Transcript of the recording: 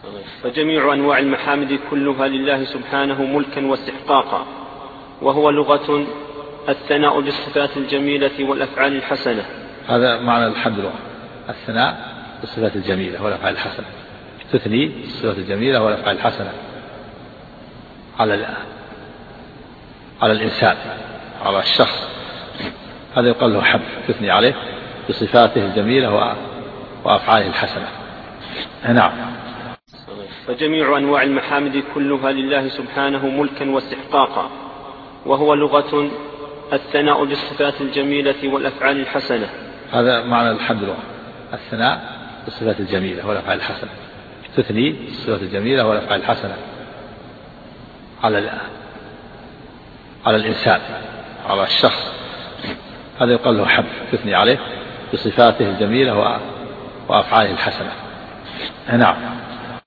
فجميع أنواع المحامد كلها لله سبحانه ملكا واستحقاقا، وهو لغة الثناء بالصفات الجميلة والأفعال الحسنة. هذا معنى الحمد لله، الثناء بالصفات الجميلة والأفعال الحسنة، تثني بالصفات الجميلة والأفعال الحسنة على الإنسان، على الشخص، هذا يقال له حمد، تثني عليه بصفاته الجميلة وأفعاله الحسنة. نعم. فجميع أنواع المحامد كلها لله سبحانه ملكا واستحقاقا، وهو لغة الثناء بالصفات الجميلة والأفعال الحسنة. هذا معنى الحمد لله، الثناء بالصفات الجميلة والأفعال الحسنة، تثني بالصفات الجميلة والأفعال الحسنة على الإنسان، على الشخص، هذا يقال له حمد، تثني عليه بصفاته الجميلة وأفعاله الحسنة. نعم.